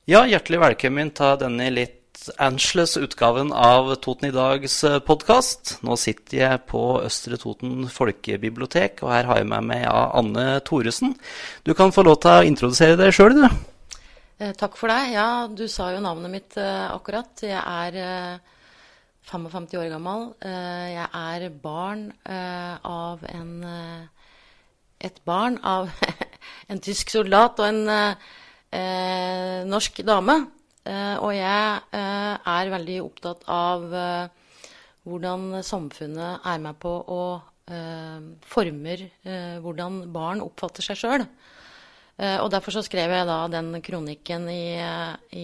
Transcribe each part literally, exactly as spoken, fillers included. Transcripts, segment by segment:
Ja, hjertelig velkommen til denne litt annerledes utgaven av Toten i dags podcast. Nå sitter jeg på Østre Toten Folkebibliotek, og her har jeg med meg Anne Thoresen. Du kan få lov til å introdusere deg selv, du. Eh, takk for deg. Ja, du sa jo navnet mitt eh, akkurat. Jeg er eh, femtifem år gammel. Eh, jeg er barn eh, av en, eh, et barn av en tysk soldat og en eh, Eh, norsk dame, eh, og jeg eh, er veldig opptatt av eh, hvordan samfunnet er med på å eh, former eh, hvordan barn oppfatter seg selv. Eh, og derfor så skrev jeg da den kronikken i, i,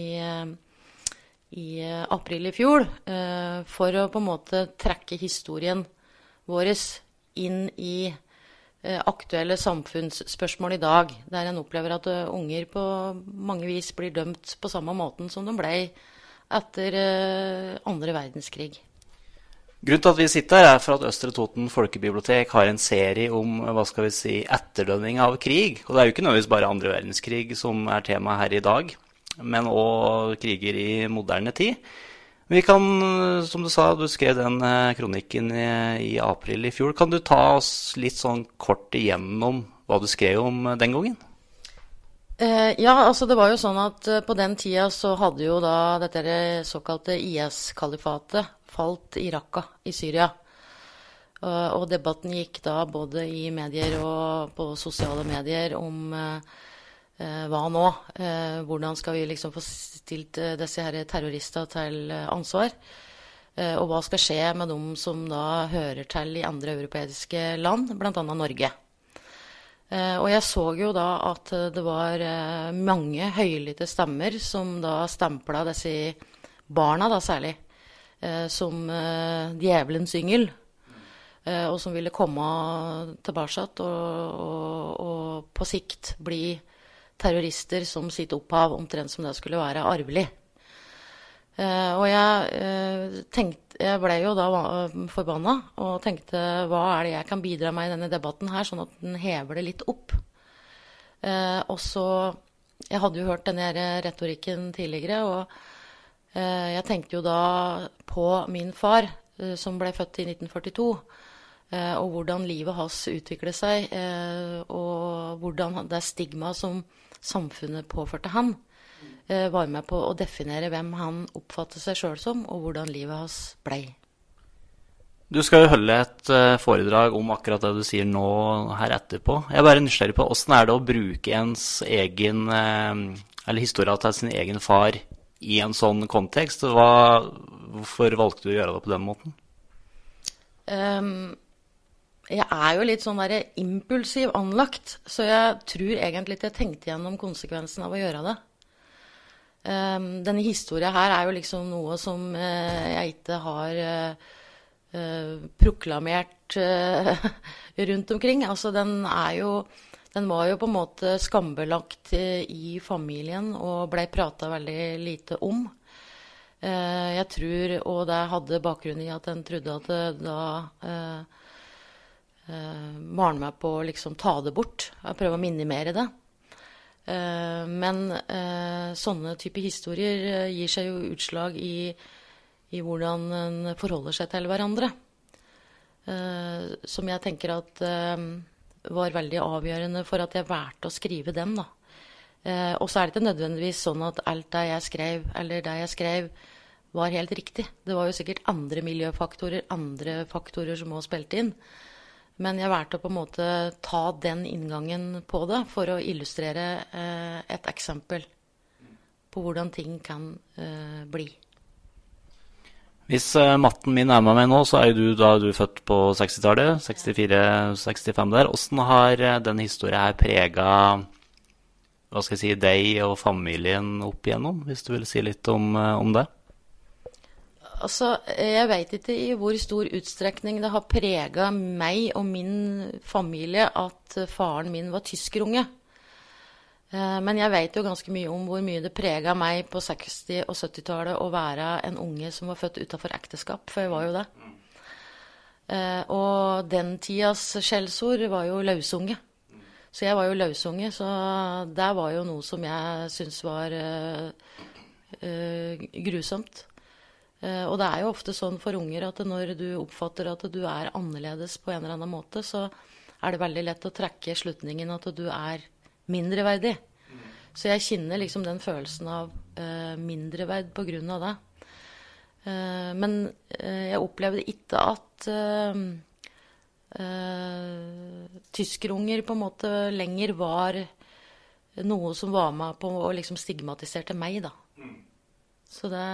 i april i fjor, eh, for å på en måte trekke historien vår inn i aktuelle samfunnsspørsmål i dag, der en opplever at uh, unger på mange vis blir dømt på samme måten som de ble etter uh, andre verdenskrig. Grunnen til at vi sitter her er for at Østre Toten Folkebibliotek har en serie om hva skal vi si, etterdønning av krig. Og det er jo ikke nødvendigvis bare andre verdenskrig som er tema her i dag, men også kriger i moderne tid. Vi kan, som du sa, du skrev den kronikken i, i april i fjor. Kan du ta oss litt sånn kort igjennom hva du skrev om den gangen? Eh, ja, altså det var jo sånn at uh, på den tida så hadde jo da dette såkalte I S-kalifatet falt i Raqqa i Syria. Uh, og debatten gikk da både i medier og på sosiale medier om uh, Uh, hva nå? Uh, hvordan skal vi liksom få stilt uh, disse her terrorister til uh, ansvar? Uh, og hva skal skje med dem som da hører til i andre europeiske land, blant annet Norge? Uh, og jeg så jo da at uh, det var uh, mange høylytte stemmer som da stemplet disse barna da særlig, uh, som uh, djevelens yngel, uh, og som ville komme tilbake og, og, og på sikt bli terrorister som sitt opphav, omtrent som det skulle være arvelig. Uh, og jeg, uh, tenkte, jeg ble jo da forbannet, og tenkte, hva er det jeg kan bidra med i denne debatten her, sånn at den hever det litt opp. Uh, og så, jeg hadde jo hørt denne retorikken tidligere, og uh, jeg tenkte jo da på min far, uh, som ble født i nitten førtito, uh, og hvordan livet hans utviklet seg, uh, og hvordan det stigma som samfunnet påførte han, eh, var med på å definere hvem han oppfattet seg selv som, og hvordan livet hans ble. Du skal jo holde et uh, foredrag om akkurat det du sier nå her etterpå. Jeg er bare nysgjerrig på, hvordan er det å bruke ens egen, uh, eller historien til sin egen far i en sånn kontekst? Hva, hvorfor valgte du å gjøre det på den måten? Um, Jeg er jo litt sånn der impulsiv anlagt, så jeg tror egentlig at jeg tenkte gjennom konsekvensen av å gjøre det. Um, denne historien her er jo liksom noe som uh, jeg ikke har uh, uh, proklamert uh, rundt omkring. Altså den er jo, den var jo på en måte skambelagt uh, i familien og ble pratet veldig lite om. Uh, jeg tror, og det hadde bakgrunn i at en trodde at det da... Uh, Uh, barn meg på å liksom ta det bort og prøve å minimere det. Uh, men uh, sånne type historier uh, gir seg jo utslag i, i hvordan en forholder seg til hverandre. Uh, som jeg tenker at uh, var veldig avgjørende for at jeg valgte å skrive den. Da. Uh, og så er det ikke nødvendigvis sånn at alt det jeg skrev, eller det jeg skrev, var helt riktig. Det var jo sikkert andre miljøfaktorer, andre faktorer som også spilte inn. Men jeg valgte å på en måte ta den inngangen på det for å illustrere eh, et eksempel på hvordan ting kan eh, bli. Hvis uh, matten min er med meg nå, så er du da du er født på sekstitallet, sekstifire sekstifem der. Hvordan har uh, den historien her preget, hva skal jeg si, deg og familien opp igjennom, hvis du vil si litt om, uh, om det? Altså, jeg vet ikke i hvor stor utstrekning det har preget meg og min familie at faren min var tyskerunge. Men jeg vet jo ganske mye om hvor mye det preget meg på seksti- og syttitallet å være en unge som var født utenfor ekteskap, for jeg var jo det. Og den tidas skjellsord var jo løsunge. Så jeg var jo løsunge, så det var jo noe som jeg synes var uh, uh, grusomt. Uh, og det er jo ofte sånn for unger at når du oppfatter at du er annerledes på en eller annen måte, så er det veldig lett å trekke slutningen at du er mindreverdig. Så jeg kjenner liksom den følelsen av uh, mindreverd på grunn av det. Uh, men uh, jeg opplevde ikke at uh, uh, tyskerunger på en måte lenger var noe som var med på å liksom stigmatiserte meg, da. Så det,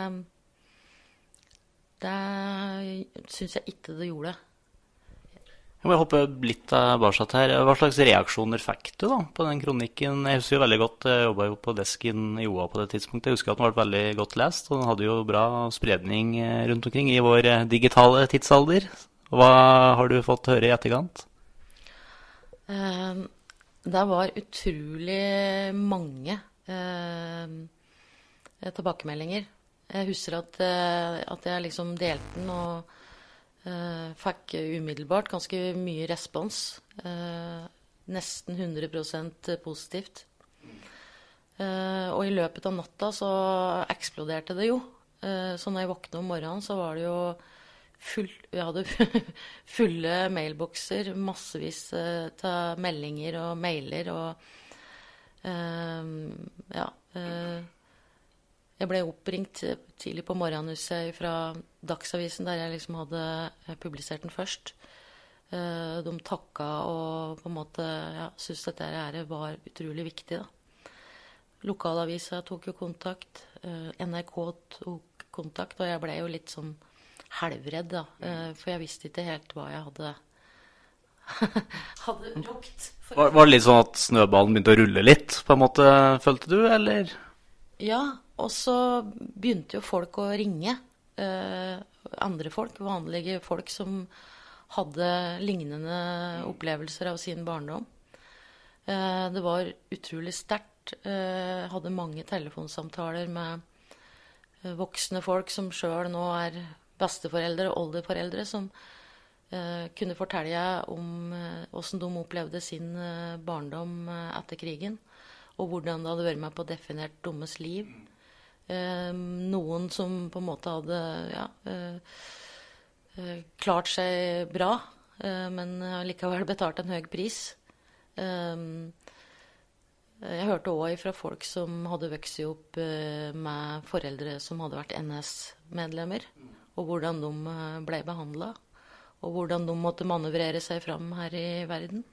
det synes jeg ikke det gjorde. Jeg må hoppe litt tilbake her. Hva slags reaksjoner fikk du da på den kronikken? Jeg husker jo veldig godt, jeg jobbet jo på desken i O A på det tidspunktet. Jeg husker at den var veldig godt lest, og den hadde jo bra spredning rundt omkring i vår digitale tidsalder. Hva har du fått høre i etterkant? Uh, det var utrolig mange uh, tilbakemeldinger. Jeg husker at, uh, at jeg liksom delte den og Uh, fikk umiddelbart ganske mye respons. Uh, nesten hundre prosent positivt. Uh, og i løpet av natta så eksploderte det jo. Uh, så når jeg våknet om morgenen så var det jo full, vi hadde fulle mailbokser, massevis uh, til meldinger og mailer og uh, ja... Uh, Jeg ble oppringt tidlig på morgenhuset fra Dagsavisen, der jeg liksom hadde publisert den først. De takket og på en måte ja, syntes dette her var utrolig viktig. Da. Lokalavisa tok jo kontakt, N R K tok kontakt, og jeg ble jo litt sånn halvredd, da. For jeg visste ikke helt hva jeg hadde, hadde rokt. Var, var det litt sånn at snøballen begynte å rulle litt, på en måte, følte du, eller? Ja, og så begynte jo folk å ringe, eh, andre folk, vanlige folk som hadde lignende opplevelser av sin barndom. Eh, det var utrolig sterkt. Jeg eh, hadde mange telefonsamtaler med eh, voksne folk som selv nå er besteforeldre og oldeforeldre, som eh, kunne fortelle om eh, hvordan de opplevde sin eh, barndom eh, etter krigen, og hvordan det hadde vært med på å definere deres liv. Eh, noen som på en måte hadde ja, eh, eh, klart seg bra, eh, men likevel betalt en høy pris. Eh, jeg hørte også fra folk som hadde vokst opp eh, med foreldre som hadde vært N S-medlemmer, og hvordan de ble behandlet, og hvordan de måtte manøvrere seg fram her i verden.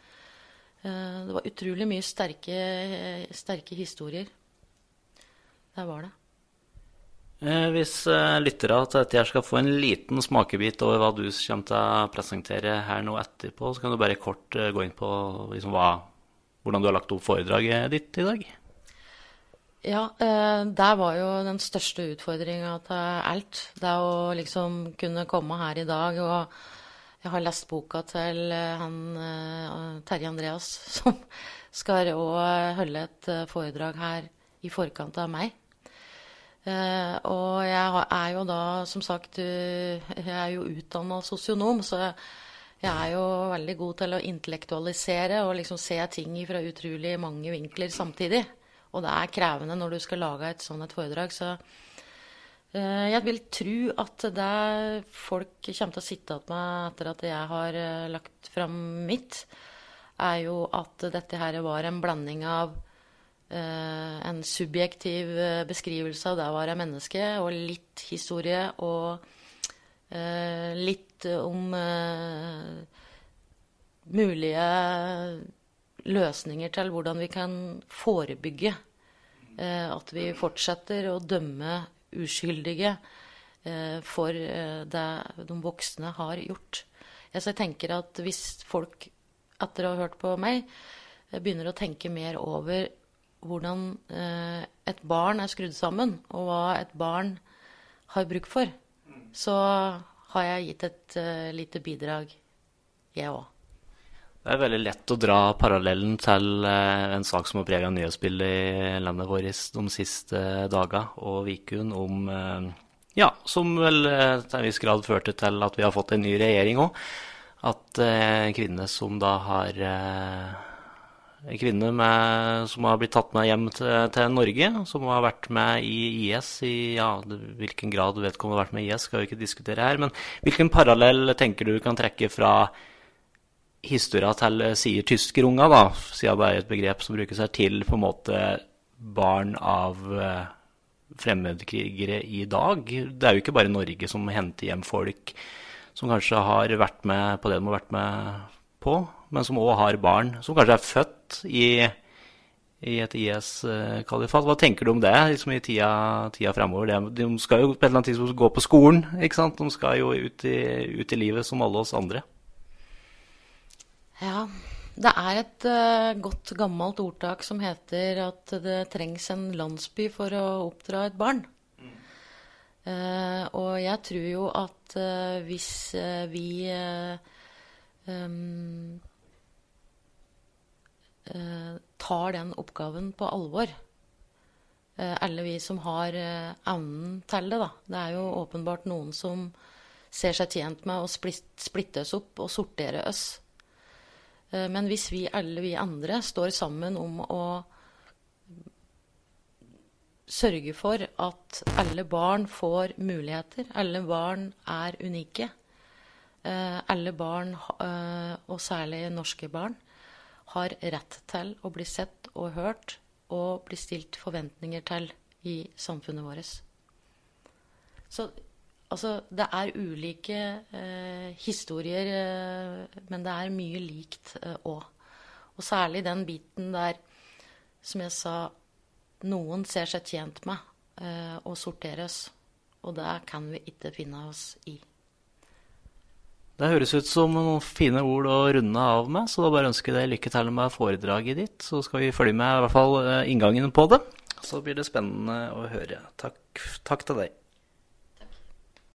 Eh, det var utrolig mye sterke, sterke historier. Det var det. Eh, hvis eh, lyttere til dette her skal få en liten smakebit over hva du kommer til å presentere her nå etterpå, så kan du bare kort eh, gå inn på liksom, hva, hvordan du har lagt opp foredraget ditt i dag. Ja, eh, det var jo den største utfordringen til alt. Det å liksom kunne komme her i dag, og jeg har lest boka til han, eh, Terje Andreas, som skal også holde et foredrag her i forkant av meg. Uh, og jeg er jo da, som sagt, uh, jeg er jo utdannet sosionom, så jeg er jo veldig god til å intellektualisere og liksom se ting fra utrolig mange vinkler samtidig. Og det er krevende når du skal lage et sånt et foredrag, så uh, jeg vil tro at det folk kommer til å sitte at meg etter at jeg har uh, lagt frem mitt, er jo at dette her var en blanding av Uh, en subjektiv uh, beskrivelse av det å være menneske, og litt historie, og uh, litt om uh, mulige løsninger til hvordan vi kan forebygge uh, at vi fortsetter å dømme uskyldige uh, for uh, det de voksne har gjort. Jeg, så jeg tenker at hvis folk, etter å ha hørt på meg, begynner å tenke mer over hvordan eh, et barn er skrudd sammen, og hva et barn har bruk for, så har jeg gitt et uh, lite bidrag, jeg også. Det er veldig lett å dra parallellen til uh, en sak som har preget nyhetsbildet i landet vårt de siste dagene og vikene om, uh, ja, som vel uh, til en viss grad førte til at vi har fått en ny regjering også, at uh, kvinner som da har... Uh, en kvinne med, som har blitt tatt med hjem til, til Norge, som har vært med i I S i, ja, hvilken grad vedkommende har vært med i I S, skal vi ikke diskutere her, men hvilken parallell tenker du kan trekke fra historia til, sier tyskerunger da, siden det er et begrep som brukes her, til på en måte barn av uh, fremmedkrigere i dag? Det er jo ikke bare Norge som henter hjem folk som kanskje har vært med på det de har vært med på, men som også har barn, som kanskje er født i, i et I S-kalifat. Hva tenker du om det liksom i tida, tida fremover? De, de skal jo på et eller annet tidspunkt gå på skolen, ikke sant? De skal jo ut i, ut i livet som alle oss andre. Ja, det er et uh, godt gammelt ordtak som heter at det trengs en landsby for å oppdra et barn. Mm. Uh, og jeg tror jo at uh, hvis uh, vi uh, um, uh, tar den oppgaven på alvor, uh, alle vi som har uh, evnen til det da, det er jo åpenbart noen som ser seg tjent med å split- splitte oss opp og sortere oss. Men hvis vi, alle vi andre, står sammen om å sørge for at alle barn får muligheter, alle barn er unike, alle barn, og særlig norske barn, har rett til å bli sett og hørt og bli stilt forventninger til i samfunnet vårt. Så altså, det er ulike eh, historier, eh, men det er mye likt også. Eh, og særlig den biten der, som jeg sa, noen ser seg tjent med eh, å sorteres, og det kan vi ikke finne oss i. Det høres ut som noen fine ord å runde av med, så da bare ønsker jeg deg lykke til med foredraget ditt, så skal vi følge med i hvert fall inngangen på det. Så blir det spennende å høre. Takk, takk til deg.